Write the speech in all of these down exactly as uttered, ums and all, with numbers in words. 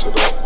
shit up.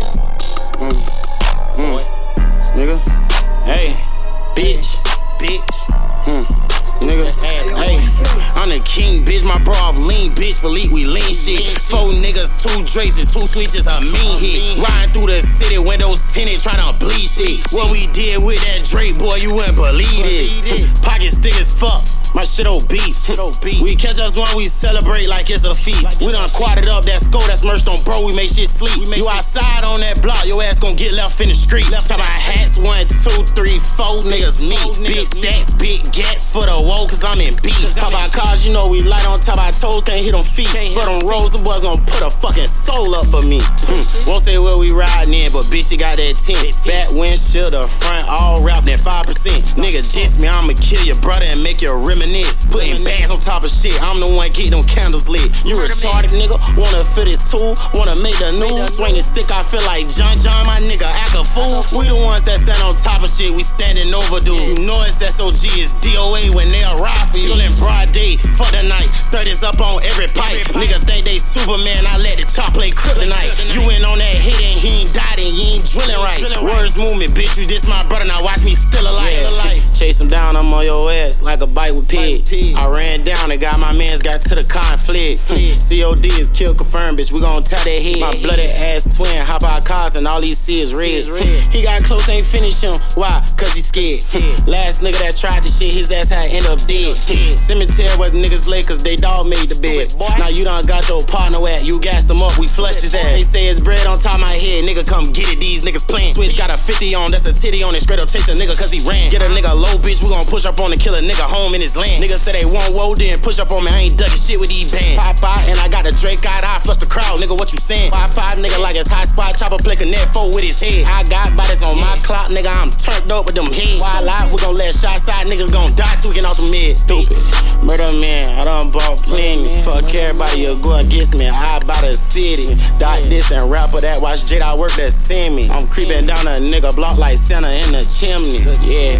Yeah. Mm. Mm. Nigga. Hey. Bitch. Bitch. Hmm. Nigga. Hey. I'm the king, bitch. My bra off lean, bitch. Philippe, we lean shit. Four niggas, two Drakes, and two switches, a mean hit. Riding through the city, windows tinted, tryna bleed shit. What we did with that Drake, boy, you wouldn't believe this. Pockets thick as fuck. My shit obese. We catch us when we celebrate like it's a feast. We done quadded up that skull, that's merged on bro, we make shit sleep. You outside on that block, your ass gon' get left in the street. Talk about hats, one, two, three, four niggas me. Big stacks, big gats for the woe, cause I'm in beat. Talk about cars, you know we light on top of our toes, can't hit them feet. For them rolls, the boys gon' put a fucking soul up for me. Hmm. Won't say where we riding in, but bitch, you got that tint. Back windshield, the front, all wrapped in five percent. Nigga diss me, I'ma kill your brother and make you reminisce. Putting bags on top of shit, I'm the one getting them candles lit. You retarded nigga, wanna fit this tool, wanna make the news. Swing the stick, I feel like John John, my nigga, act a fool. We the ones that stand on top of shit, we standing overdue. You know it's S O G, it's D O A when they arrive for you. Still in broad day, fuck the night, thirties up on every pipe. Nigga think they Superman, I let the chop play kryptonite. You ain't on that hit and he ain't died and you ain't drilling right. Words movement, bitch, you diss my brother, now watch me still alive. Chase him down, I'm on your ass like a bite with pigs. I ran down and got my mans, got to the car and fled. C O D is kill confirmed, bitch, we gon' tie that head. My bloody ass twin, hop out cars and all he see is red. He got close, ain't finish him, why? Cause he scared. Last nigga that tried the shit, his ass had end up dead. Cemetery was niggas late cause they dog made the bed. Now you done got your partner at, you gassed him up, we flushed his ass. They say it's bread on top of my head, nigga come get it, these niggas playing. Switch got a fifty on, that's a titty on it, straight up chase a nigga cause he ran. Get a nigga low, bitch, we gon' push up on the kill a nigga home in his land. Niggas say they want woe, then push up on me, I ain't ducking shit with these bands. Pop out and I got a Drake out, I flush the crowd, nigga, what you saying? Five five nigga like it's hot spot, chopper play connect four with his head. I got bodies on my clock, nigga, I'm turned up with them heads. Wild out, we gon' let shots out, nigga gon' die tweaking off the mid. Stupid. Murder man, I done bought plenty. Fuck everybody, you go against me, I bought a city. Dot this and rapper that, watch Jada I work that send me. I'm creeping down a nigga block like Santa in the chimney. Yeah,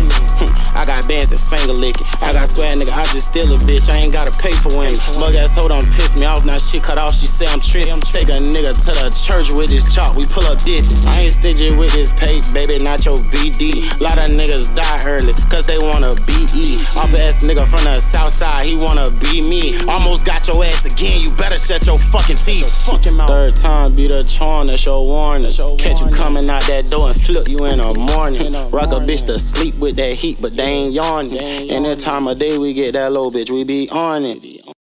I got bands that's finger licking. I got swag, nigga, I just steal a bitch, I ain't gotta pay for women. Bug ass hoe done piss me off, now she cut off, she say I'm trippin'. Take a nigga to the church with this chalk, we pull up dip. I ain't stingy with this pay, baby, not your B D. Lot of niggas die early, cause they wanna be E. Off ass nigga from the south side, he wanna be me. Almost got your ass again, you better shut your fucking teeth. Third time be the charm, that's your warning. Catch you coming out that door and flip you in the morning. Rock a bitch to sleep with that heat, but they ain't yawning. And that time of day we get that low bitch, we be on it.